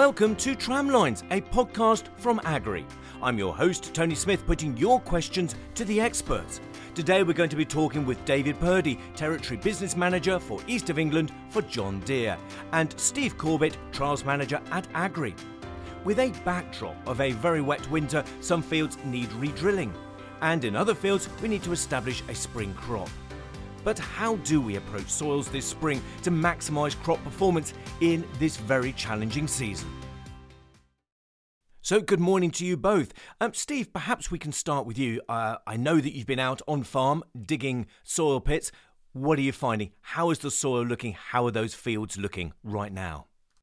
Welcome to Tramlines, a podcast from Agri. I'm your host, Tony Smith, putting your questions to the experts. Today we're going to be talking with David Purdy, Territory Business Manager for East of England for John Deere, and Steve Corbett, Trials Manager at Agri. With a backdrop of a very wet winter, some fields need re-drilling, and in other fields we need to establish a spring crop. But how do we approach soils this spring to maximise crop performance in this very challenging season? So good morning to you both. Steve, perhaps we can start with you. I know that you've been out on farm digging soil pits. What are you finding? How is the soil looking? How are those fields looking right now?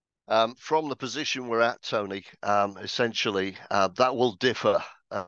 From the position we're at, Tony, essentially that will differ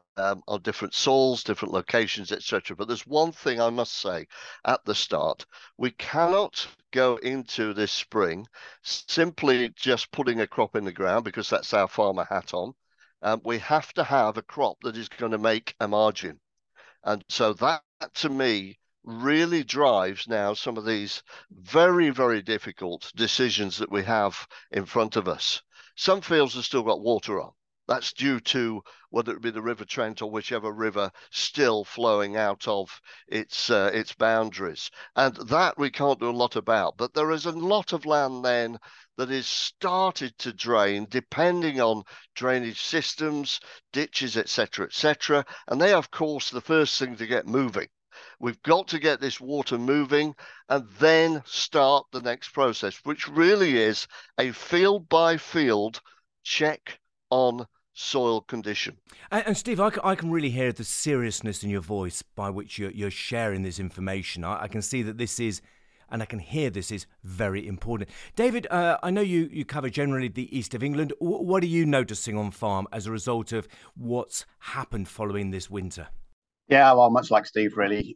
on different soils, different locations, etc. But there's one thing I must say at the start. We cannot go into this spring simply just putting a crop in the ground because that's our farmer hat on. We have to have a crop that is going to make a margin. And so that, to me, really drives now some of these very, very difficult decisions that we have in front of us. Some fields have still got water on. That's due to whether it be the River Trent or whichever river still flowing out of its boundaries. And that we can't do a lot about. But there is a lot of land then that is started to drain, depending on drainage systems, ditches, etc. And they, of course, the first thing to get moving. We've got to get this water moving and then start the next process, which really is a field by field check on soil condition. And Steve, I can really hear the seriousness in your voice by which you're sharing this information. I can see that this is, and I can hear this is very important. David, I know you cover generally the East of England. What are you noticing on farm as a result of what's happened following this winter? Yeah, well, much like Steve, really,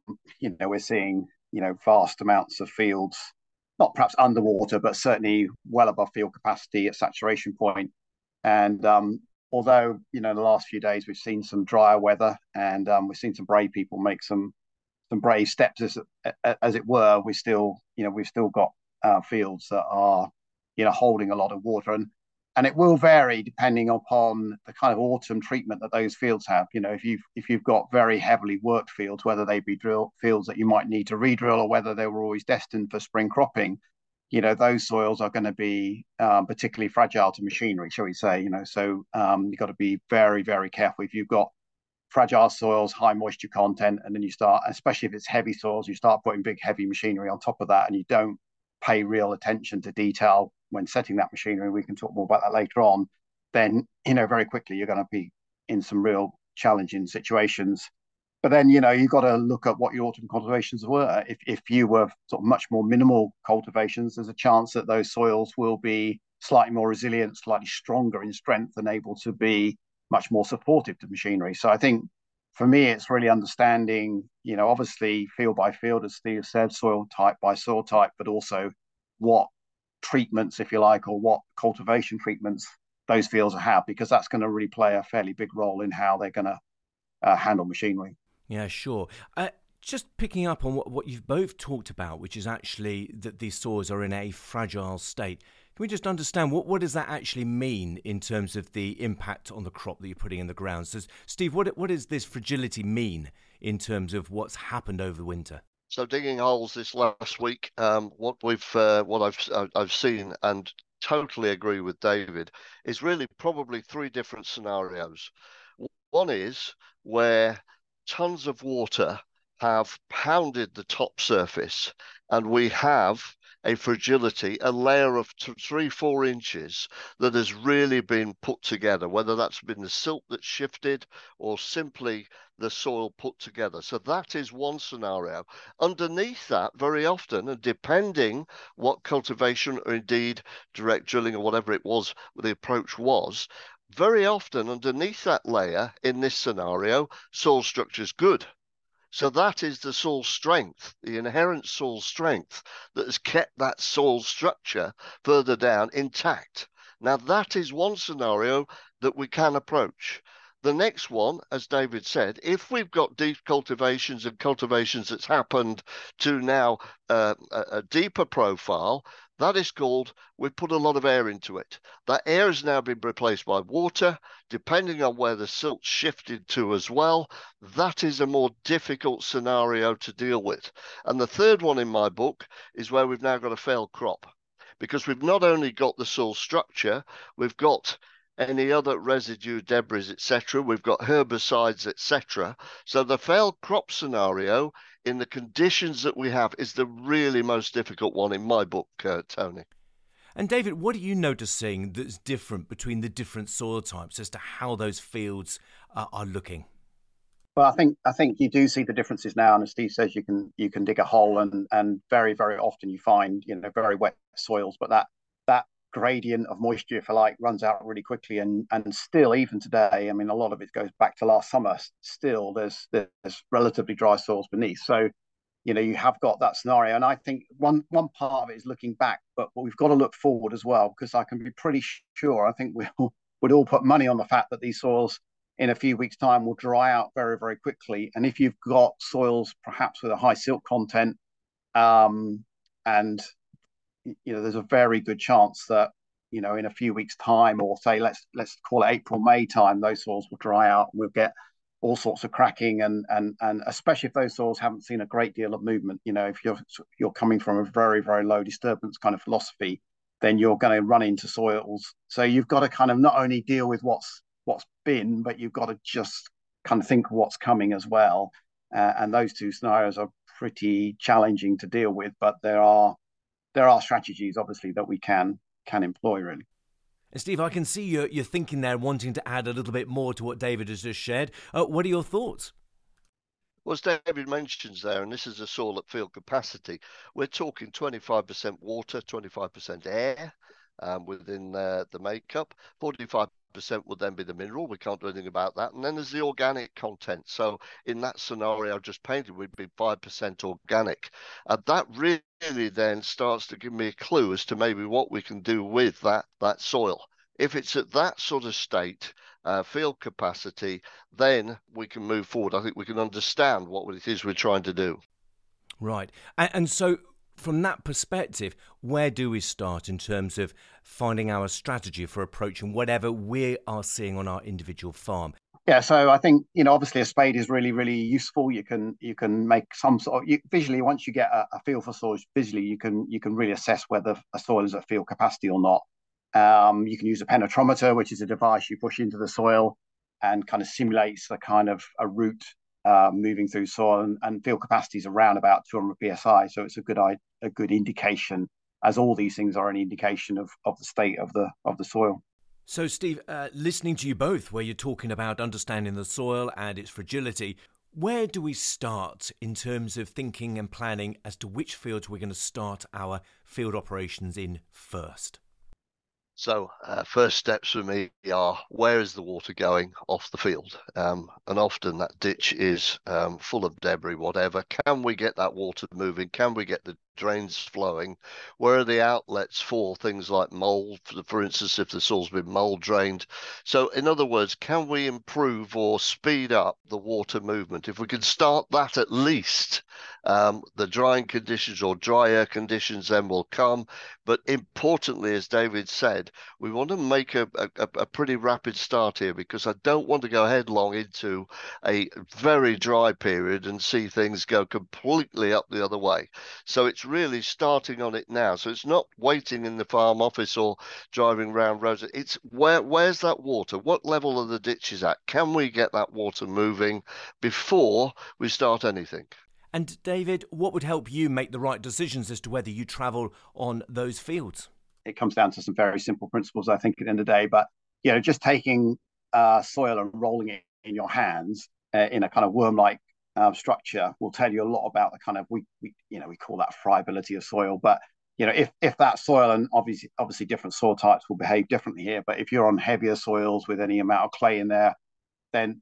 we're seeing, vast amounts of fields, not perhaps underwater, but certainly well above field capacity at saturation point. And although, in the last few days, we've seen some drier weather and we've seen some brave people make some brave steps, as it were, we've still got fields that are, holding a lot of water. And it will vary depending upon the kind of autumn treatment that those fields have. If you've got very heavily worked fields, whether they be drill fields that you might need to re-drill or whether they were always destined for spring cropping, those soils are going to be particularly fragile to machinery, shall we say. So you've got to be very, very careful. If you've got fragile soils, high moisture content, and then you start, especially if it's heavy soils, you start putting big, heavy machinery on top of that, and you don't pay real attention to detail when setting that machinery, we can talk more about that later on, then, very quickly you're going to be in some real challenging situations. But then, you've got to look at what your autumn cultivations were. If you were sort of much more minimal cultivations, there's a chance that those soils will be slightly more resilient, slightly stronger in strength and able to be much more supportive to machinery. So I think for me, it's really understanding, obviously field by field, as Steve said, soil type by soil type, but also what treatments, if you like, or what cultivation treatments those fields have, because that's going to really play a fairly big role in how they're going to handle machinery. Yeah, sure. Just picking up on what you've both talked about, which is actually that these soils are in a fragile state. Can we just understand what does that actually mean in terms of the impact on the crop that you're putting in the ground? So, Steve, what does this fragility mean in terms of what's happened over the winter? So digging holes this last week, what I've seen and totally agree with David is really probably three different scenarios. One is where tons of water have pounded the top surface and we have a fragility, a layer of 3-4 inches that has really been put together, whether that's been the silt that's shifted or simply the soil put together. So that is one scenario. Underneath that, very often, and depending what cultivation or indeed direct drilling or whatever it was, the approach was, very often underneath that layer in this scenario, soil structure is good. So that is the soil strength, the inherent soil strength that has kept that soil structure further down intact. Now, that is one scenario that we can approach. The next one, as David said, if we've got deep cultivations and cultivations that's happened to now a deeper profile, That is called, we put a lot of air into it. That air has now been replaced by water, depending on where the silt shifted to as well. That is a more difficult scenario to deal with. And the third one in my book is where we've now got a failed crop, because we've not only got the soil structure, we've got any other residue, debris, etc. We've got herbicides, etc. So the failed crop scenario in the conditions that we have is the really most difficult one in my book, Tony. And David, what are you noticing that's different between the different soil types as to how those fields are looking? Well, I think you do see the differences now, and as Steve says, you can dig a hole, and very very often you find very wet soils, but that gradient of moisture, if you like, runs out really quickly, and still even today, I mean, a lot of it goes back to last summer. Still, there's relatively dry soils beneath, so you have got that scenario, and I think one part of it is looking back, but we've got to look forward as well, because I can be pretty sure, I think would all put money on the fact that these soils in a few weeks' time will dry out very, very quickly. And if you've got soils perhaps with a high silt content, and there's a very good chance that in a few weeks' time, or say let's call it April, May time, those soils will dry out, and we'll get all sorts of cracking, and especially if those soils haven't seen a great deal of movement. If you're coming from a very, very low disturbance kind of philosophy, then you're going to run into soils. So you've got to kind of not only deal with what's been, but you've got to just kind of think of what's coming as well. And those two scenarios are pretty challenging to deal with, but there are strategies obviously that we can employ, really. And Steve, I can see you're thinking there, wanting to add a little bit more to what David has just shared. What are your thoughts? Well, as David mentions there, and this is a soil at field capacity, we're talking 25% water, 25% air within the makeup. 45% would then be the mineral. We can't do anything about that. And then there's the organic content. So in that scenario I just painted, we'd be 5% organic. That really then starts to give me a clue as to maybe what we can do with that soil. If it's at that sort of state, field capacity, then we can move forward. I think we can understand what it is we're trying to do. Right. And so from that perspective, where do we start in terms of finding our strategy for approaching whatever we are seeing on our individual farm? Yeah, so I think obviously a spade is really, really useful. You can make some sort of visually, once you get a feel for soils visually, you can really assess whether a soil is at field capacity or not. You can use a penetrometer, which is a device you push into the soil and kind of simulates a kind of a root moving through soil, and field capacity is around about 200 psi, so it's a good indication, as all these things are an indication of the state of the soil. So Steve, listening to you both, where you're talking about understanding the soil and its fragility, where do we start in terms of thinking and planning as to which fields we're going to start our field operations in first? So first steps for me are, where is the water going off the field? And often that ditch is full of debris, whatever. Can we get that water moving? Can we get the drains flowing? Where are the outlets for things like mold, for instance, if the soil's been mold drained? So in other words, can we improve or speed up the water movement? If we can start that at least, the drying conditions or dry air conditions then will come. But importantly, as David said, we want to make a pretty rapid start here, because I don't want to go headlong into a very dry period and see things go completely up the other way. So it's really starting on it now. So it's not waiting in the farm office or driving around roads. It's where's that water? What level are the ditches at? Can we get that water moving before we start anything? And David, what would help you make the right decisions as to whether you travel on those fields? It comes down to some very simple principles, I think, at the end of the day. But just taking soil and rolling it in your hands in a kind of worm-like structure will tell you a lot about the kind of we call that friability of soil. But if that soil, and obviously different soil types will behave differently here. But if you're on heavier soils with any amount of clay in there, then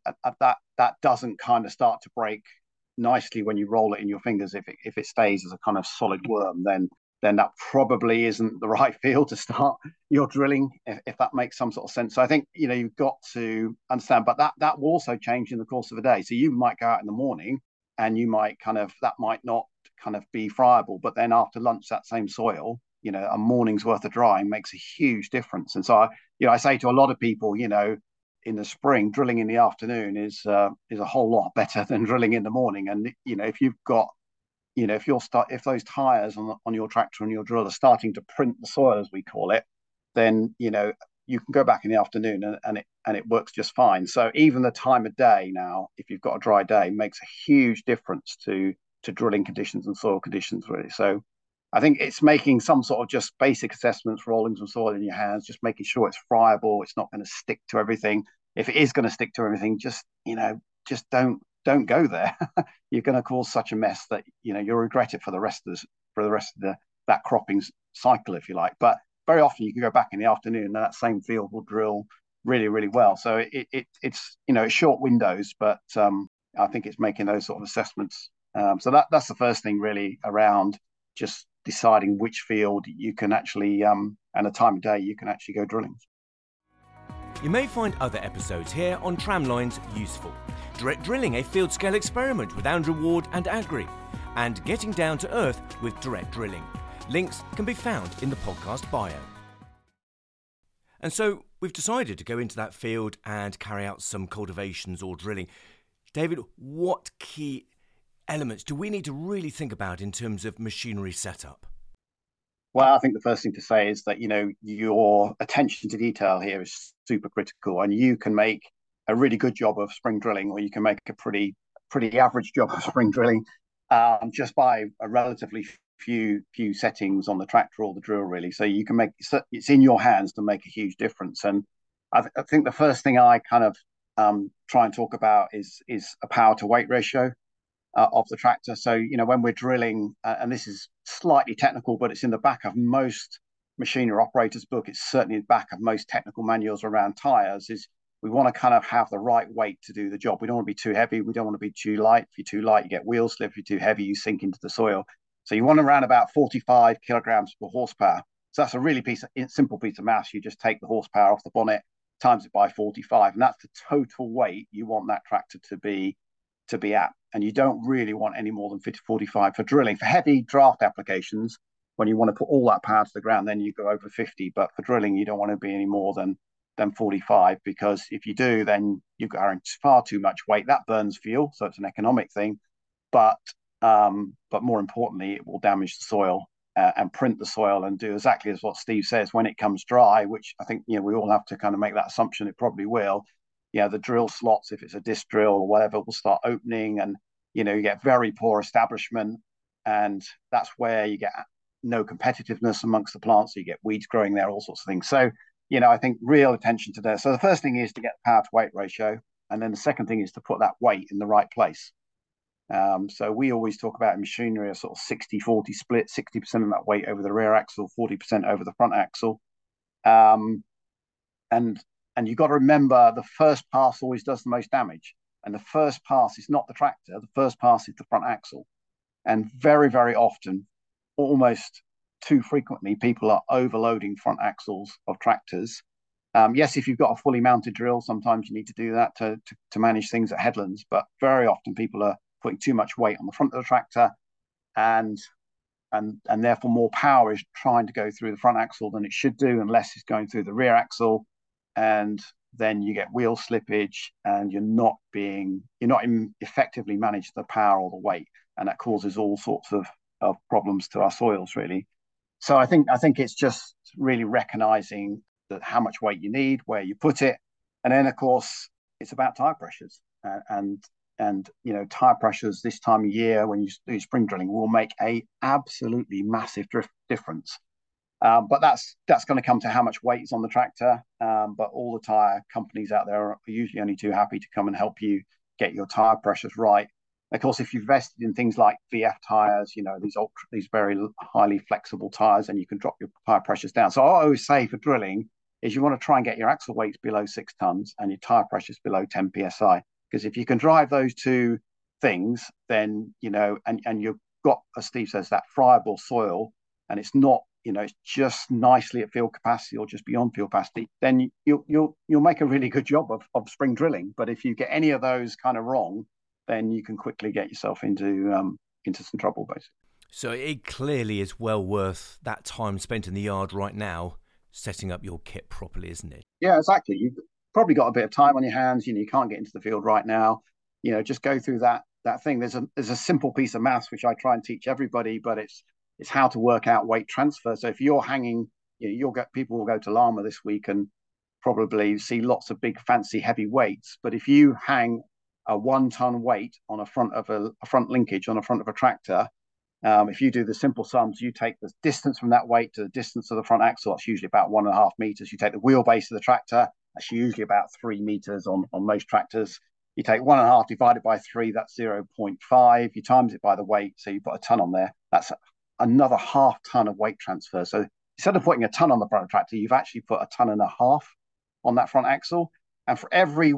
that doesn't kind of start to break nicely when you roll it in your fingers. If it stays as a kind of solid worm, then that probably isn't the right field to start your drilling, if that makes some sort of sense. So I think you've got to understand, but that will also change in the course of a day. So you might go out in the morning and you might that might not kind of be friable, but then after lunch, that same soil a morning's worth of drying makes a huge difference. And so I say to a lot of people, in the spring, drilling in the afternoon is a whole lot better than drilling in the morning. And if you've got, if those tires on your tractor and your drill are starting to print the soil, as we call it, then you can go back in the afternoon and it works just fine. So even the time of day now, if you've got a dry day, makes a huge difference to drilling conditions and soil conditions, really. So I think it's making some sort of just basic assessments, rolling some soil in your hands, just making sure it's friable, it's not going to stick to everything. If it is going to stick to everything, just don't go there. You're going to cause such a mess that you'll regret it for the rest of that cropping cycle, if you like. But very often you can go back in the afternoon and that same field will drill really, really well. So it's short windows, but I think it's making those sort of assessments. So that's the first thing really around just deciding which field you can actually and the time of day you can actually go drilling. You may find other episodes here on Tramlines useful. Direct Drilling, a field scale experiment with Andrew Ward and Agri, and Getting Down to Earth with Direct Drilling. Links can be found in the podcast bio. And so we've decided to go into that field and carry out some cultivations or drilling. David, what key elements do we need to really think about in terms of machinery setup? Well, I think the first thing to say is that, your attention to detail here is super critical, and you can make a really good job of spring drilling, or you can make a pretty average job of spring drilling just by a relatively few settings on the tractor or the drill, really. So you can it's in your hands to make a huge difference. And I think the first thing I kind of try and talk about is a power to weight ratio of the tractor. So, when we're drilling, and this is slightly technical, but it's in the back of most machinery operators' book, it's certainly in the back of most technical manuals around tires, is we want to kind of have the right weight to do the job. We don't want to be too heavy. We don't want to be too light. If you're too light, you get wheel slip. If you're too heavy, you sink into the soil. So you want around about 45 kilograms per horsepower. So that's a really simple piece of maths. You just take the horsepower off the bonnet, times it by 45, and that's the total weight you want that tractor to be at. And you don't really want any more than 45 for drilling. For heavy draft applications, when you want to put all that power to the ground, then you go over 50. But for drilling, you don't want to be any more than 45, because if you do, then you're carrying far too much weight. That burns fuel, so it's an economic thing. But more importantly, it will damage the soil and print the soil and do exactly as what Steve says when it comes dry, which I think we all have to kind of make that assumption it probably will. The drill slots, if it's a disc drill or whatever, will start opening, and you get very poor establishment, and that's where you get no competitiveness amongst the plants. So you get weeds growing there, all sorts of things. So I think real attention to that. So the first thing is to get the power to weight ratio, and then the second thing is to put that weight in the right place. So we always talk about machinery a sort of 60-40 split, 60% of that weight over the rear axle, 40% over the front axle. And you've got to remember the first pass always does the most damage. And the first pass is not the tractor. The first pass is the front axle. And very, very often, almost too frequently, people are overloading front axles of tractors. Yes, if you've got a fully mounted drill, sometimes you need to do that to manage things at headlands. But very often people are putting too much weight on the front of the tractor, and therefore more power is trying to go through the front axle than it should do, and less is going through the rear axle. And then you get wheel slippage, and you're not effectively managing the power or the weight, and that causes all sorts of problems to our soils, really. So I think it's just really recognizing that how much weight you need, where you put it, and then of course it's about tire pressures, and tire pressures this time of year when you do spring drilling will make a absolutely massive difference. But that's going to come to how much weight is on the tractor. But all the tire companies out there are usually only too happy to come and help you get your tire pressures right. Of course, if you've invested in things like VF tires, these very highly flexible tires, and you can drop your tire pressures down. So I always say for drilling is you want to try and get your axle weights below 6 tons and your tire pressures below 10 psi. Because if you can drive those two things, then and you've got, as Steve says, that friable soil, and it's not, it's just nicely at field capacity or just beyond field capacity, then you'll make a really good job of spring drilling. But if you get any of those kind of wrong, then you can quickly get yourself into some trouble, basically. So it clearly is well worth that time spent in the yard right now setting up your kit properly, isn't it? Yeah, exactly. You've probably got a bit of time on your hands. You can't get into the field right now. Just go through that thing. There's a simple piece of maths which I try and teach everybody, but it's how to work out weight transfer. So if you're hanging, people will go to Lama this week and probably see lots of big, fancy, heavy weights. But if you hang a 1 ton weight on a front linkage on the front of a tractor, if you do the simple sums, you take the distance from that weight to the distance of the front axle. That's usually about 1.5 meters. You take the wheelbase of the tractor. That's usually about 3 meters on most tractors. You take 1.5 divided by 3. That's 0.5. You times it by the weight, so you put a ton on there. That's another 1/2 ton of weight transfer. So instead of putting a ton on the front of the tractor, you've actually put 1.5 tons on that front axle. And for every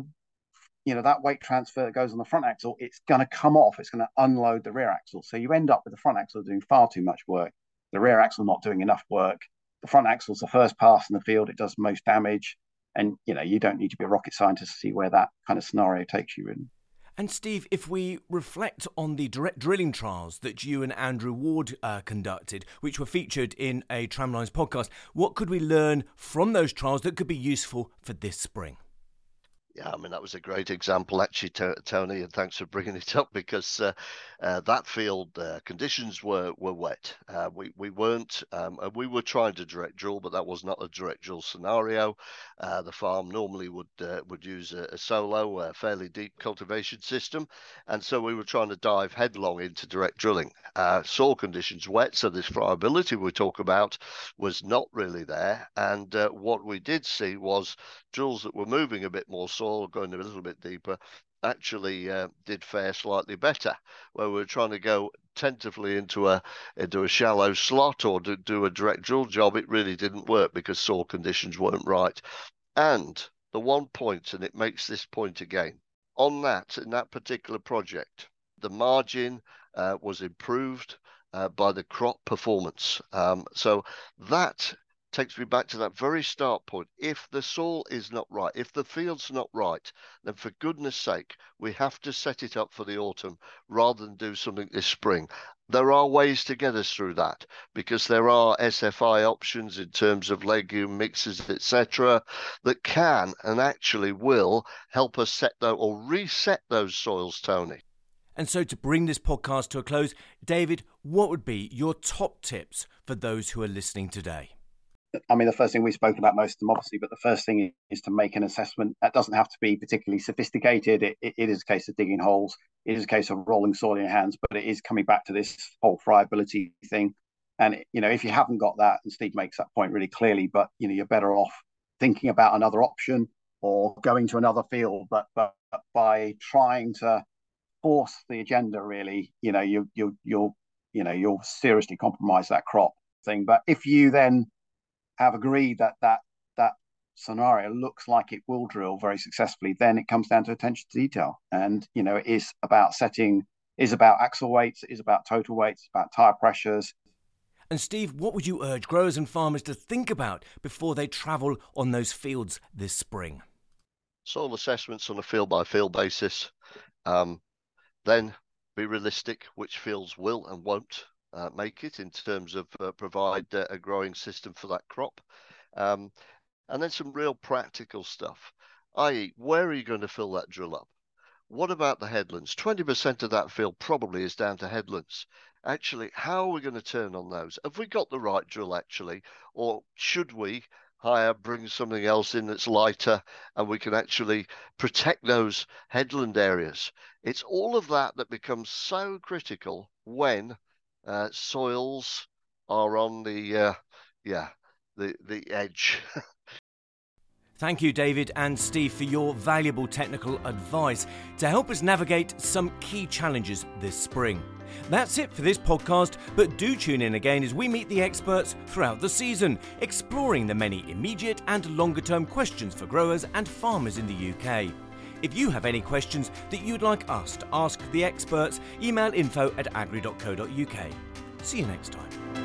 that weight transfer that goes on the front axle, it's going to come off. It's going to unload the rear axle. So you end up with the front axle doing far too much work, the rear axle not doing enough work. The front axle's the first pass in the field. It does most damage. And, you don't need to be a rocket scientist to see where that kind of scenario takes you in. And Steve, if we reflect on the direct drilling trials that you and Andrew Ward conducted, which were featured in a Tramlines podcast, what could we learn from those trials that could be useful for this spring? Yeah, I mean, that was a great example, actually, Tony, and thanks for bringing it up, because that field conditions were wet. We weren't, we were trying to direct drill, but that was not a direct drill scenario. The farm normally would use a solo, fairly deep cultivation system, and so we were trying to dive headlong into direct drilling. Soil conditions wet, so this friability we talk about was not really there, and what we did see was drills that were moving a bit more soil, going a little bit deeper, actually did fare slightly better. Where we were trying to go tentatively into a shallow slot or do a direct drill job, it really didn't work because soil conditions weren't right. And the one point, and it makes this point again, in that particular project, the margin was improved by the crop performance. So that takes me back to that very start point. If the soil is not right, if the field's not right, then for goodness sake, we have to set it up for the autumn rather than do something this spring. There are ways to get us through that, because there are SFI options in terms of legume mixes, etc., that can and actually will help us set or reset those soils, Tony. And so to bring this podcast to a close, David, what would be your top tips for those who are listening today? I mean, the first thing we spoke about most of them, obviously, but the first thing is to make an assessment. That doesn't have to be particularly sophisticated. It is a case of digging holes. It is a case of rolling soil in your hands, but it is coming back to this whole friability thing. And, if you haven't got that, and Steve makes that point really clearly, but, you're better off thinking about another option or going to another field. But by trying to force the agenda, really, you'll seriously compromise that crop thing. But if you then have agreed that scenario looks like it will drill very successfully, then it comes down to attention to detail. And, it is about axle weights, it is about total weights, about tyre pressures. And Steve, what would you urge growers and farmers to think about before they travel on those fields this spring? Soil assessments on a field-by-field basis. Then be realistic which fields will and won't make it in terms of provide a growing system for that crop. And then some real practical stuff, i.e. where are you going to fill that drill up? What about the headlands? 20% of that field probably is down to headlands. Actually, how are we going to turn on those? Have we got the right drill actually? Or should we bring something else in that's lighter and we can actually protect those headland areas? It's all of that becomes so critical when soils are on the edge. Thank you, David and Steve, for your valuable technical advice to help us navigate some key challenges this spring. That's it for this podcast, but do tune in again as we meet the experts throughout the season, exploring the many immediate and longer-term questions for growers and farmers in the UK. If you have any questions that you'd like us to ask the experts, email info@agri.co.uk. See you next time.